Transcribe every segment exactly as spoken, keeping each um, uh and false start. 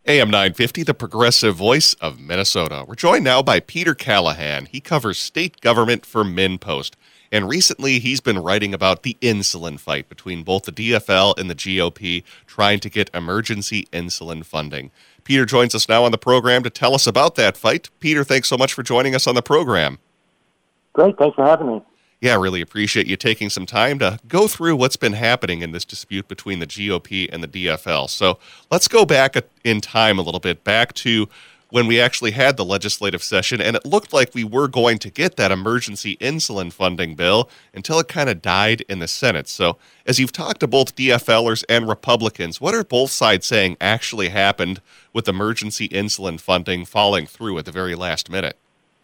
A M nine fifty, the progressive voice of Minnesota. We're joined now by Peter Callahan. He covers state government for MinnPost. And recently, he's been writing about the insulin fight between both the D F L and the G O P trying to get emergency insulin funding. Peter joins us now on the program to tell us about that fight. Peter, thanks so much for joining us on the program. Great. Thanks for having me. Yeah, I really appreciate you taking some time to go through what's been happening in this dispute between the G O P and the D F L. So let's go back in time a little bit, back to when we actually had the legislative session, and it looked like we were going to get that emergency insulin funding bill until it kind of died in the Senate. So as you've talked to both DFLers and Republicans, what are both sides saying actually happened with emergency insulin funding falling through at the very last minute?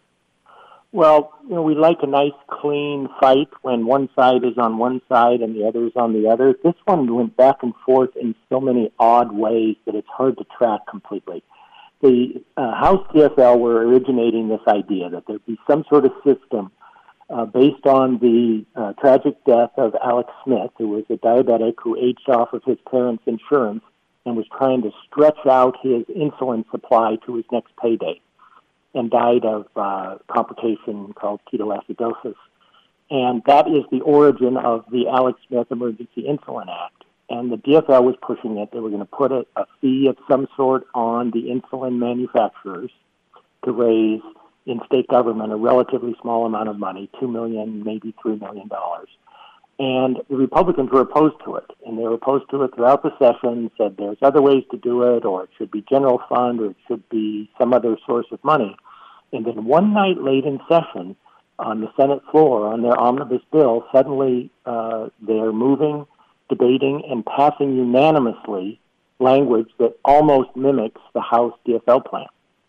Well, you know, we like a nice, clean fight when one side is on one side and the other is on the other. This one went back and forth in so many odd ways that it's hard to track completely. The uh, House D F L were originating this idea that there'd be some sort of system uh, based on the uh, tragic death of Alex Smith, who was a diabetic who aged off of his parents' insurance and was trying to stretch out his insulin supply to his next payday, and died of uh, complication called ketoacidosis. And that is the origin of the Alex Smith Emergency Insulin Act. And the D F L was pushing it. They were going to put a, a fee of some sort on the insulin manufacturers to raise in state government a relatively small amount of money, two million dollars, maybe three million dollars. And the Republicans were opposed to it. And they were opposed to it throughout the session, said there's other ways to do it, or it should be general fund, or it should be some other source of money. And then one night late in session, on the Senate floor, on their omnibus bill, suddenly uh, they're moving, debating, and passing unanimously language that almost mimics the House D F L plan.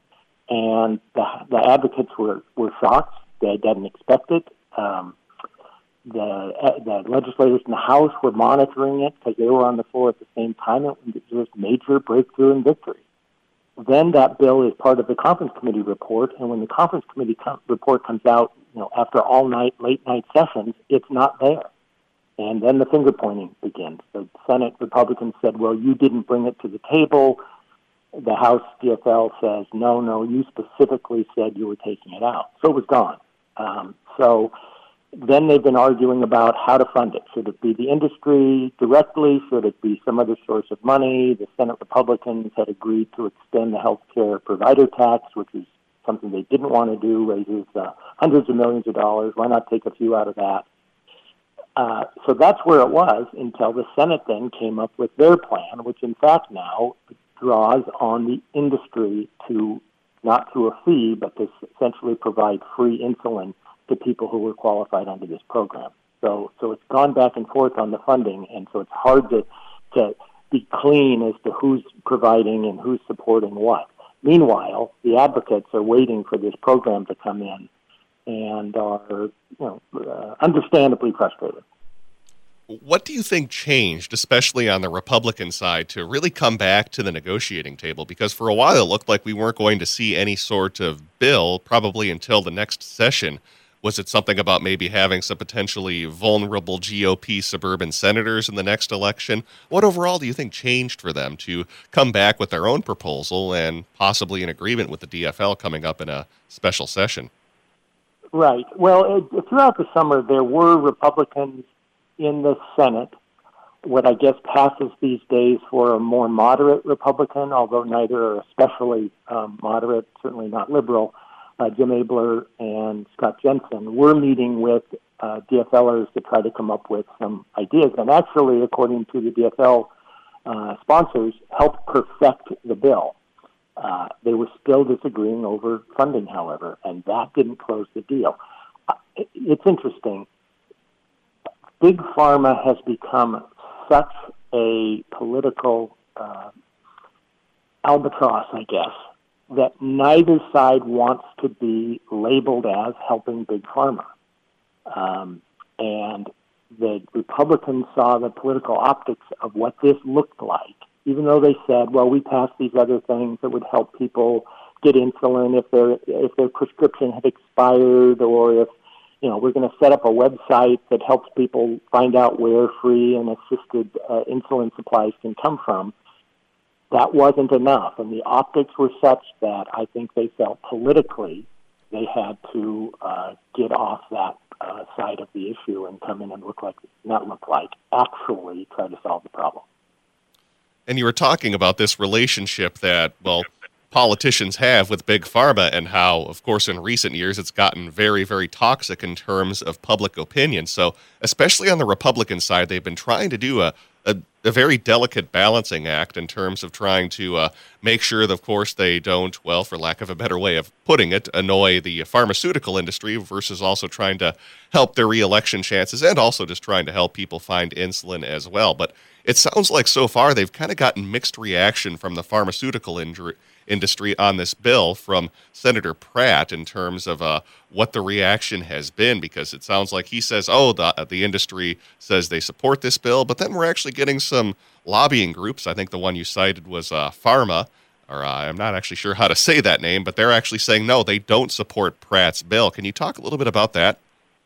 And the, the advocates were, were shocked. They didn't expect it. Um, the, the legislators in the House were monitoring it because they were on the floor at the same time. It was a major breakthrough and victory. Then that bill is part of the conference committee report, and when the conference committee com- report comes out, you know, after all night, late night sessions, it's not there. And then the finger pointing begins. The Senate Republicans said, well, you didn't bring it to the table. The House D F L says, no, no, you specifically said you were taking it out. So it was gone. Um, so then they've been arguing about how to fund it. Should it be the industry directly? Should it be some other source of money? The Senate Republicans had agreed to extend the health care provider tax, which is something they didn't want to do, raises uh, hundreds of millions of dollars. Why not take a few out of that? Uh, so that's where it was until the Senate then came up with their plan, which in fact now draws on the industry to, not through a fee, but to essentially provide free insulin to people who were qualified under this program. So so it's gone back and forth on the funding, and so it's hard to, to be clean as to who's providing and who's supporting what. Meanwhile, the advocates are waiting for this program to come in and are, you know, uh, understandably frustrated. What do you think changed, especially on the Republican side, to really come back to the negotiating table? Because for a while it looked like we weren't going to see any sort of bill probably until the next session. Was it something about maybe having some potentially vulnerable G O P suburban senators in the next election? What overall do you think changed for them to come back with their own proposal and possibly in agreement with the D F L coming up in a special session? Right. Well, it, throughout the summer, there were Republicans in the Senate, what I guess passes these days for a more moderate Republican, although neither are especially um, moderate, certainly not liberal. Uh, Jim Abler and Scott Jensen were meeting with uh, DFLers to try to come up with some ideas, and actually, according to the D F L uh, sponsors, helped perfect the bill. Uh, they were still disagreeing over funding, however, and that didn't close the deal. Uh, it, it's interesting. Big Pharma has become such a political uh, albatross, I guess, that neither side wants to be labeled as helping Big Pharma. Um, and the Republicans saw the political optics of what this looked like, even though they said, well, we passed these other things that would help people get insulin if their if their prescription had expired, or if, you know, we're going to set up a website that helps people find out where free and assisted uh, insulin supplies can come from. that wasn't enough. And the optics were such that I think they felt politically they had to uh, get off that uh, side of the issue and come in and look like, not look like, actually try to solve the problem. And you were talking about this relationship that, well, politicians have with Big Pharma, and how, of course, in recent years it's gotten very, very toxic in terms of public opinion. So, especially on the Republican side, they've been trying to do a, a, a very delicate balancing act in terms of trying to uh, make sure that, of course, they don't, well, for lack of a better way of putting it, annoy the pharmaceutical industry, versus also trying to help their reelection chances, and also just trying to help people find insulin as well. But it sounds like so far they've kind of gotten mixed reaction from the pharmaceutical industry industry on this bill, from Senator Pratt, in terms of uh, what the reaction has been, because it sounds like he says, oh, the, the industry says they support this bill, but then we're actually getting some lobbying groups. I think the one you cited was uh, Pharma, or uh, I'm not actually sure how to say that name, but they're actually saying, no, they don't support Pratt's bill. Can you talk a little bit about that?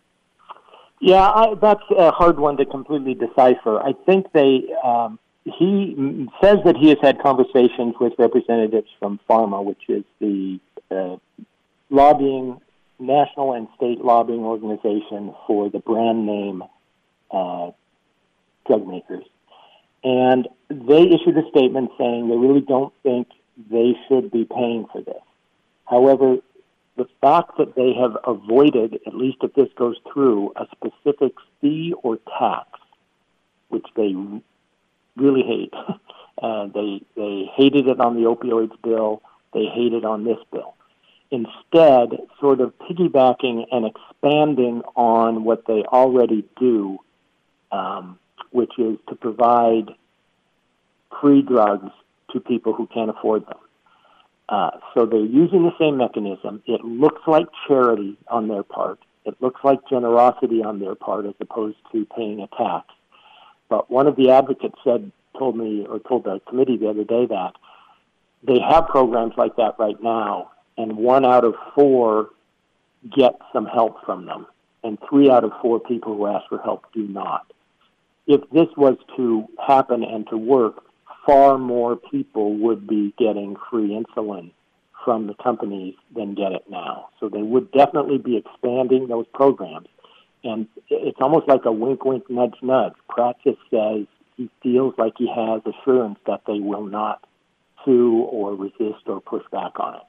Yeah, I, that's a hard one to completely decipher. I think they... Um, He says that he has had conversations with representatives from Pharma, which is the uh, lobbying, national and state lobbying organization for the brand name uh, drug makers. And they issued a statement saying they really don't think they should be paying for this. However, the fact that they have avoided, at least if this goes through, a specific fee or tax, which they really hate. Uh, they they hated it on the opioids bill. They hate it on this bill. Instead, sort of piggybacking and expanding on what they already do, um, which is to provide free drugs to people who can't afford them. Uh, so they're using the same mechanism. It looks like charity on their part. It looks like generosity on their part, as opposed to paying a tax. But one of the advocates said, told me, or told the committee the other day, that they have programs like that right now, and one out of four get some help from them, and three out of four people who ask for help do not. If this was to happen and to work, far more people would be getting free insulin from the companies than get it now. So they would definitely be expanding those programs. And it's almost like a wink, wink, nudge, nudge. Pratt just says he feels like he has assurance that they will not sue or resist or push back on it.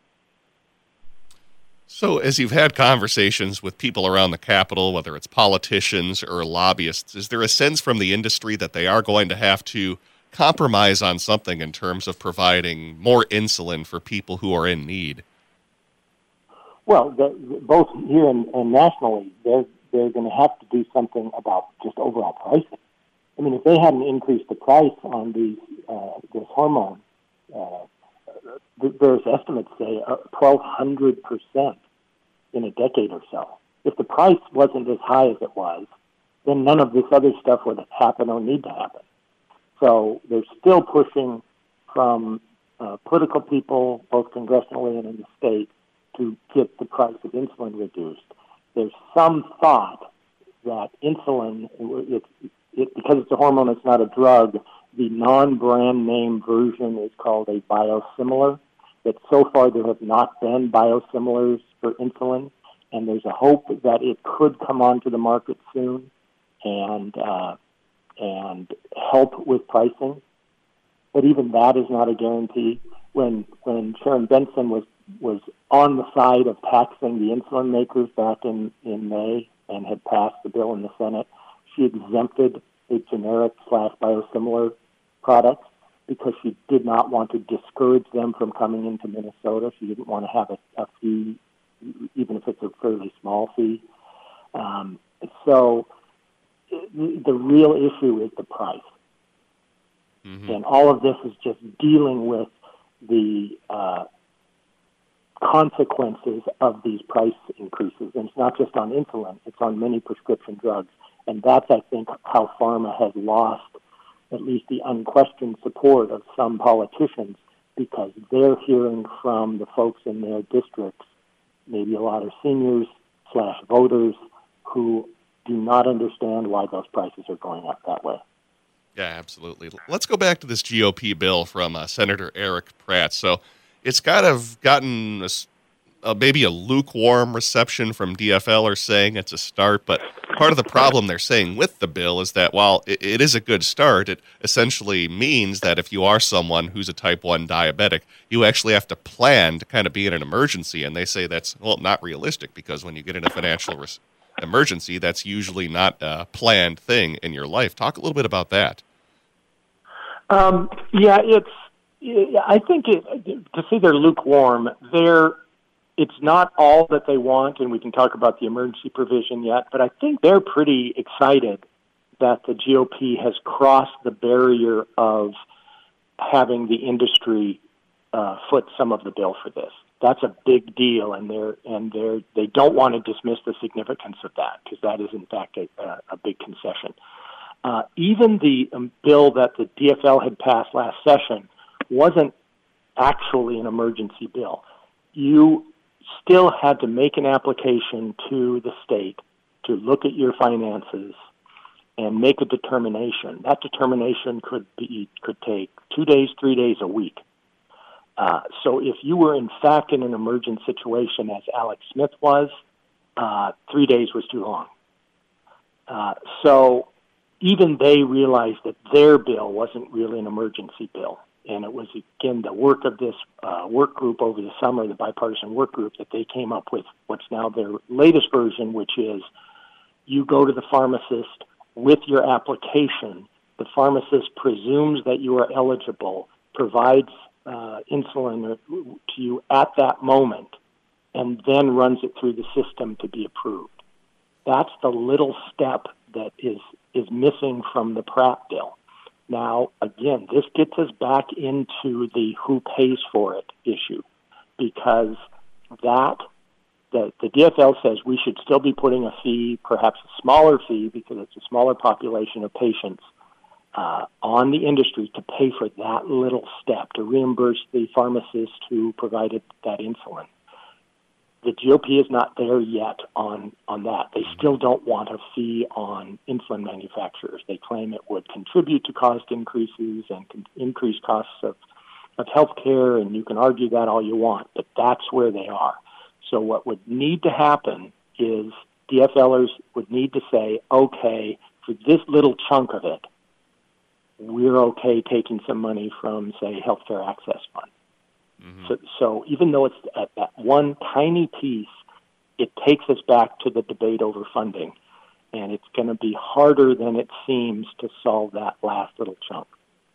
So as you've had conversations with people around the Capitol, whether it's politicians or lobbyists, is there a sense from the industry that they are going to have to compromise on something in terms of providing more insulin for people who are in need? Well, the, both here and, and nationally, they're they're going to have to do something about just overall pricing. I mean, if they hadn't increased the price on these uh, this hormone, uh, there's estimates say uh, twelve hundred percent in a decade or so. If the price wasn't as high as it was, then none of this other stuff would happen or need to happen. So they're still pushing from uh, political people, both congressionally and in the state, to get the price of insulin reduced. There's some thought that insulin, it, it, because it's a hormone, it's not a drug, the non-brand name version is called a biosimilar, that so far there have not been biosimilars for insulin, and there's a hope that it could come onto the market soon and uh, and help with pricing. But even that is not a guarantee. When when Sharon Benson was was on the side of taxing the insulin makers back in, in May and had passed the bill in the Senate, she exempted the generic slash biosimilar products because she did not want to discourage them from coming into Minnesota. She didn't want to have a, a fee, even if it's a fairly small fee. Um, so the real issue is the price. Mm-hmm. And all of this is just dealing with the uh, consequences of these price increases. And it's not just on insulin, it's on many prescription drugs. And that's, I think, how pharma has lost at least the unquestioned support of some politicians, because they're hearing from the folks in their districts, maybe a lot of seniors slash voters, who do not understand why those prices are going up that way. Yeah, absolutely. Let's go back to this G O P bill from uh, Senator Eric Pratt. So it's kind of gotten a, s- uh, maybe a lukewarm reception from D F L, are saying it's a start, but part of the problem they're saying with the bill is that while it, it is a good start, it essentially means that if you are someone who's a type one diabetic, you actually have to plan to kind of be in an emergency. And they say that's, well, not realistic, because when you get in a financial res- emergency, that's usually not a planned thing in your life. Talk a little bit about that. Um, yeah, it's. I think it, to say they're lukewarm, they're. It's not all that they want, and we can talk about the emergency provision yet. But I think they're pretty excited that the G O P has crossed the barrier of having the industry uh, foot some of the bill for this. That's a big deal, and they're and they're they don't want to dismiss the significance of that, because that is in fact a, a big concession. Uh, even the um, bill that the D F L had passed last session wasn't actually an emergency bill. You still had to make an application to the state to look at your finances and make a determination. That determination could be could take two days, three days, a week. Uh, so if you were in fact in an emergent situation, as Alex Smith was, uh, three days was too long. Uh, so even they realized that their bill wasn't really an emergency bill. And it was, again, the work of this uh, work group over the summer, the bipartisan work group, that they came up with what's now their latest version, which is you go to the pharmacist with your application. The pharmacist presumes that you are eligible, provides uh, insulin to you at that moment, and then runs it through the system to be approved. That's the little step that is, is missing from the Pratt bill. Now, again, this gets us back into the who pays for it issue, because that the, the D F L says we should still be putting a fee, perhaps a smaller fee because it's a smaller population of patients, uh, on the industry to pay for that little step, to reimburse the pharmacist who provided that insulin. The G O P is not there yet on, on that. They still don't want a fee on insulin manufacturers. They claim it would contribute to cost increases and con- increase costs of, of health care, and you can argue that all you want, but that's where they are. So what would need to happen is DFLers would need to say, okay, for this little chunk of it, we're okay taking some money from, say, Healthcare Access Fund. Mm-hmm. So, so even though it's at that one tiny piece, it takes us back to the debate over funding, and it's going to be harder than it seems to solve that last little chunk.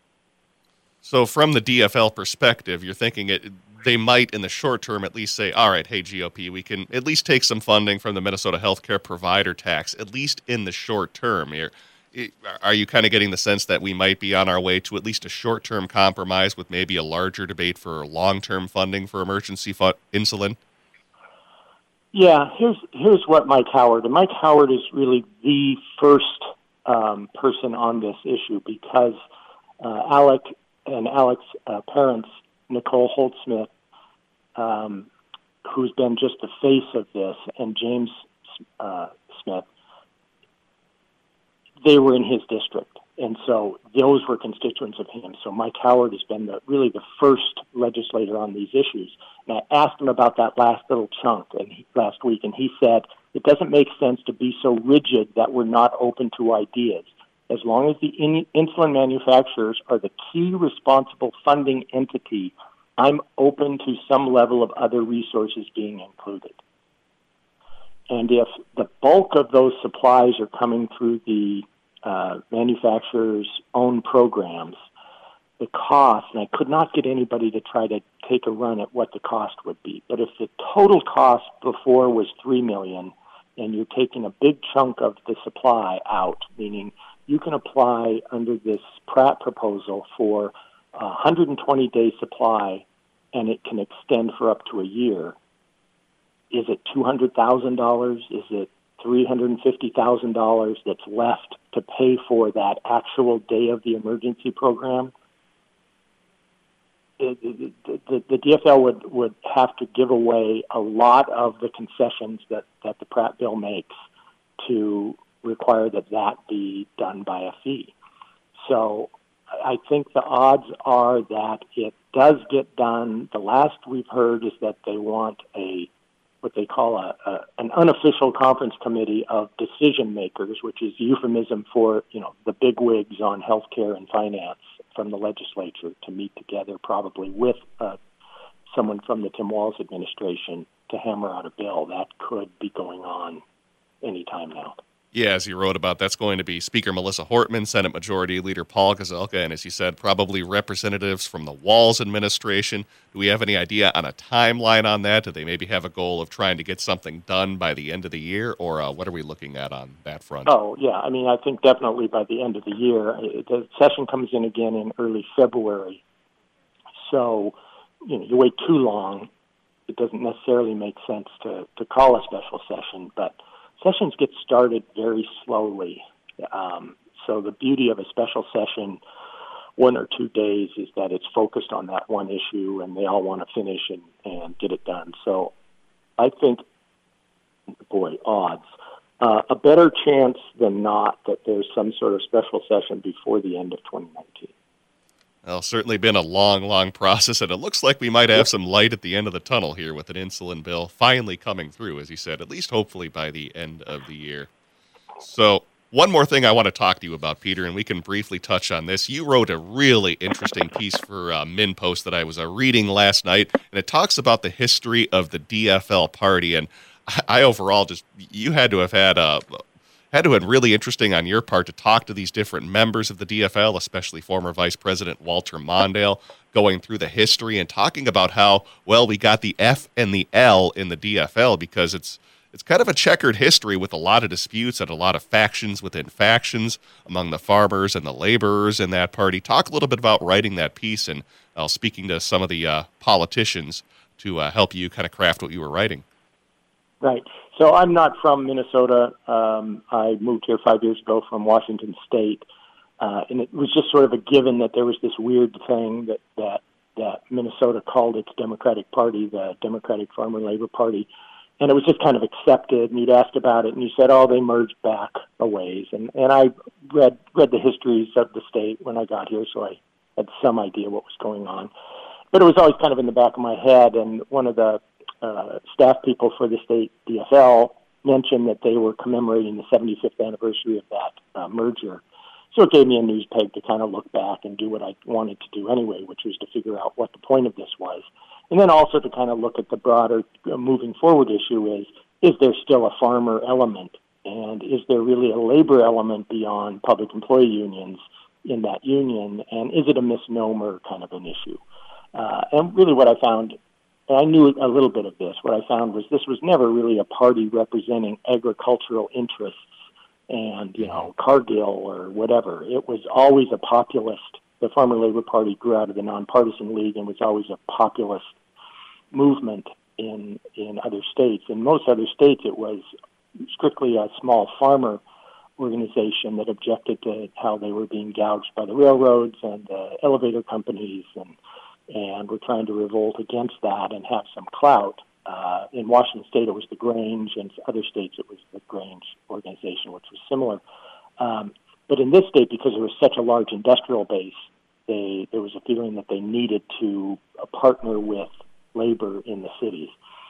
So from the D F L perspective, you're thinking it, they might in the short term at least say, all right, hey, G O P, we can at least take some funding from the Minnesota Healthcare Provider Tax, at least in the short term here. Are you kind of getting the sense that we might be on our way to at least a short-term compromise with maybe a larger debate for long-term funding for emergency fu- insulin? Yeah, here's here's what Mike Howard, and Mike Howard is really the first um, person on this issue, because uh, Alec and Alec's uh, parents, Nicole Holtzsmith, um, who's been just the face of this, and James uh, Smith, they were in his district, and so those were constituents of him. So Mike Howard has been the, really the first legislator on these issues. And I asked him about that last little chunk and he, last week, and he said, it doesn't make sense to be so rigid that we're not open to ideas. As long as the in, insulin manufacturers are the key responsible funding entity, I'm open to some level of other resources being included. And if the bulk of those supplies are coming through the uh, manufacturers' own programs, the cost, and I could not get anybody to try to take a run at what the cost would be, but if the total cost before was three million dollars and you're taking a big chunk of the supply out, meaning you can apply under this Pratt proposal for a one hundred twenty day supply and it can extend for up to a year. Is it two hundred thousand dollars? Is it three hundred fifty thousand dollars that's left to pay for that actual day of the emergency program? The, the, the, the D F L would, would have to give away a lot of the concessions that, that the Pratt bill makes to require that that be done by a fee. So I think the odds are that it does get done. The last we've heard is that they want a what they call a, a an unofficial conference committee of decision makers, which is euphemism for, you know, the bigwigs on healthcare and finance from the legislature to meet together, probably with uh, someone from the Tim Walz administration to hammer out a bill. That could be going on anytime now. Yeah, as you wrote about, that's going to be Speaker Melissa Hortman, Senate Majority Leader Paul Gazelka, and as you said, probably representatives from the Walz administration. Do we have any idea on a timeline on that? Do they maybe have a goal of trying to get something done by the end of the year, or uh, what are we looking at on that front? Oh, yeah. I mean, I think definitely by the end of the year. The session comes in again in early February. So, you know, you wait too long, it doesn't necessarily make sense to, to call a special session, but sessions get started very slowly. Um, so the beauty of a special session, one or two days, is that it's focused on that one issue and they all want to finish and, and get it done. So I think, boy, odds, uh, a better chance than not that there's some sort of special session before the end of twenty nineteen. Well, certainly been a long, long process, and it looks like we might have some light at the end of the tunnel here with an insulin bill finally coming through, as you said, at least hopefully by the end of the year. So one more thing I want to talk to you about, Peter, and we can briefly touch on this. You wrote a really interesting piece for uh, MinnPost that I was uh, reading last night, and it talks about the history of the D F L party, and I, I overall just, you had to have had a... Had to have been really interesting on your part to talk to these different members of the D F L, especially former Vice President Walter Mondale, going through the history and talking about how, well, we got the F and the L in the D F L because it's it's kind of a checkered history with a lot of disputes and a lot of factions within factions among the farmers and the laborers in that party. Talk a little bit about writing that piece and uh, speaking to some of the uh, politicians to uh, help you kind of craft what you were writing. Right. So I'm not from Minnesota. Um, I moved here five years ago from Washington State, uh, and it was just sort of a given that there was this weird thing that, that that Minnesota called its Democratic Party, the Democratic Farmer Labor Party, and it was just kind of accepted. And you'd ask about it, and you said, "Oh, they merged back a ways." And and I read read the histories of the state when I got here, so I had some idea what was going on. But it was always kind of in the back of my head, and one of the Uh, staff people for the state D F L mentioned that they were commemorating the seventy-fifth anniversary of that uh, merger. So it gave me a news peg to kind of look back and do what I wanted to do anyway, which was to figure out what the point of this was. And then also to kind of look at the broader uh, moving forward issue is, is there still a farmer element? And is there really a labor element beyond public employee unions in that union? And is it a misnomer kind of an issue? Uh, and really what I found, and I knew a little bit of this, what I found was this was never really a party representing agricultural interests and, you know, Cargill or whatever. It was always a populist. The Farmer Labor Party grew out of the Nonpartisan League and was always a populist movement in in other states. In most other states, it was strictly a small farmer organization that objected to how they were being gouged by the railroads and the elevator companies, and and we're trying to revolt against that and have some clout. Uh, in Washington State, it was the Grange, and other states, it was the Grange organization, which was similar. Um, but in this state, because there was such a large industrial base, they, there was a feeling that they needed to uh, partner with labor in the cities.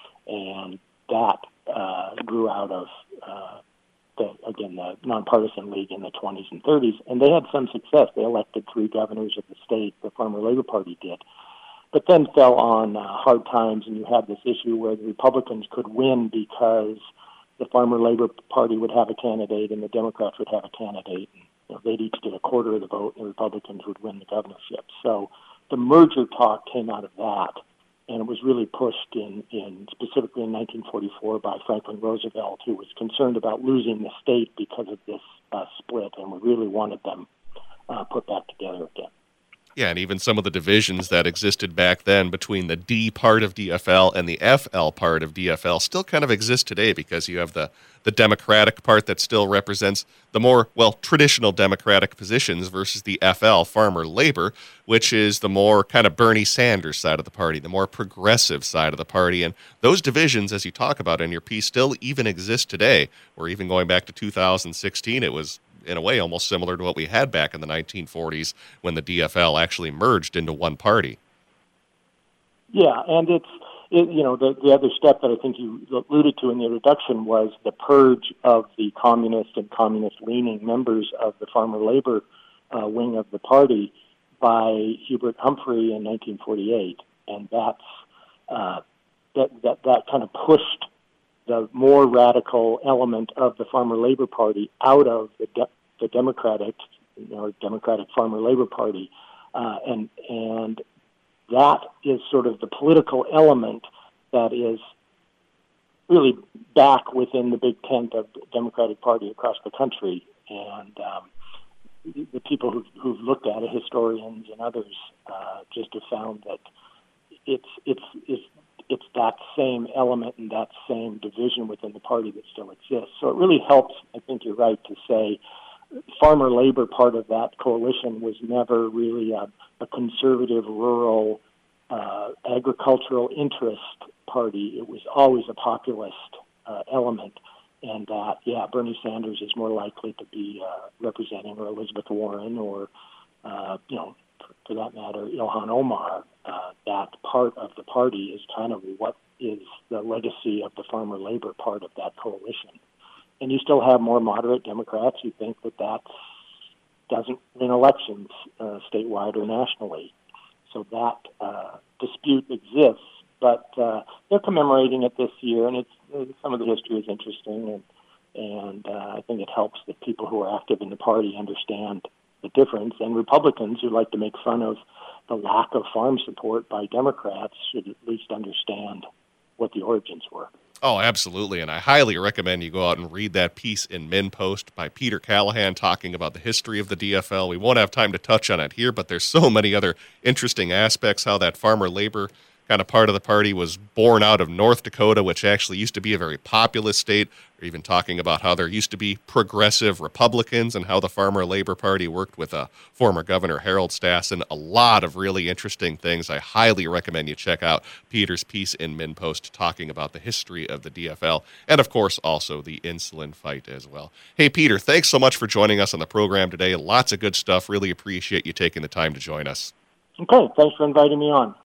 And that uh, grew out of, uh, the, again, the Nonpartisan League in the twenties and thirties. And they had some success. They elected three governors of the state, the Farmer Labor Party did. But then fell on uh, hard times, and you had this issue where the Republicans could win because the Farmer Labor Party would have a candidate and the Democrats would have a candidate. And, you know, they'd each get a quarter of the vote, and the Republicans would win the governorship. So the merger talk came out of that, and it was really pushed in, in specifically in nineteen forty-four by Franklin Roosevelt, who was concerned about losing the state because of this uh, split, and we really wanted them uh, put back together again. Yeah, and even some of the divisions that existed back then between the D part of D F L and the F L part of D F L still kind of exist today, because you have the, the Democratic part that still represents the more, well, traditional Democratic positions versus the F L, Farmer Labor, which is the more kind of Bernie Sanders side of the party, the more progressive side of the party. And those divisions, as you talk about in your piece, still even exist today, or even going back to two thousand sixteen, it was in a way almost similar to what we had back in the nineteen forties when the D F L actually merged into one party. Yeah, and it's, it, you know, the, the other step that I think you alluded to in the introduction was the purge of the communist and communist-leaning members of the farmer labor uh, wing of the party by Hubert Humphrey in nineteen forty-eight, and that's uh, that that that kind of pushed the more radical element of the Farmer Labor Party out of the, de- the Democratic, you know, Democratic Farmer Labor Party, uh, and and that is sort of the political element that is really back within the big tent of the Democratic Party across the country. And um, the people who've, who've looked at it, historians and others, uh, just have found that it's it's it's it's that same element and that same division within the party that still exists. So it really helps, I think you're right to say, farmer labor part of that coalition was never really a, a conservative, rural, uh, agricultural interest party. It was always a populist uh, element, and that, yeah, Bernie Sanders is more likely to be uh, representing, or Elizabeth Warren, or, uh, you know, for, for that matter, Ilhan Omar. Uh, that part of the party is kind of what is the legacy of the farmer labor part of that coalition. And you still have more moderate Democrats who think that that doesn't win elections uh, statewide or nationally. So that uh, dispute exists, but uh, they're commemorating it this year, and it's uh, some of the history is interesting, and and uh, I think it helps that people who are active in the party understand the difference. And Republicans who like to make fun of the lack of farm support by Democrats should at least understand what the origins were. Oh, absolutely. And I highly recommend you go out and read that piece in MinnPost by Peter Callahan talking about the history of the D F L. We won't have time to touch on it here, but there's so many other interesting aspects, how that farmer labor kind of part of the party was born out of North Dakota, which actually used to be a very populous state, or even talking about how there used to be progressive Republicans and how the Farmer Labor Party worked with uh, former Governor Harold Stassen. A lot of really interesting things. I highly recommend you check out Peter's piece in MinnPost talking about the history of the D F L and, of course, also the insulin fight as well. Hey, Peter, thanks so much for joining us on the program today. Lots of good stuff. Really appreciate you taking the time to join us. Okay, thanks for inviting me on.